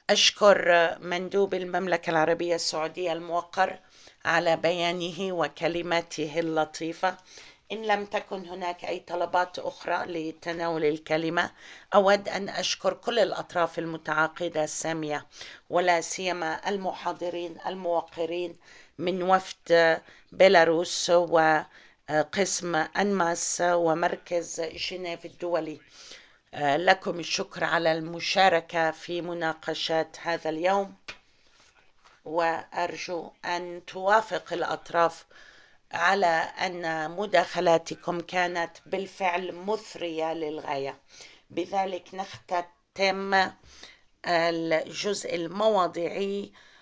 أشكر مندوب المملكة العربية السعودية الموقر على بيانه وكلماته اللطيفة. إن لم تكن هناك أي طلبات أخرى لتناول الكلمة، أود أن أشكر كل الأطراف المتعاقدة السامية، ولا سيما المحاضرين الموقرين من وفد بيلاروس وقسم أنماس ومركز جنيف الدولي. لكم الشكر على المشاركة في مناقشات هذا اليوم، وأرجو أن توافق الأطراف على أن مداخلاتكم كانت بالفعل مثرية للغاية. بذلك نختتم الجزء المواضيعي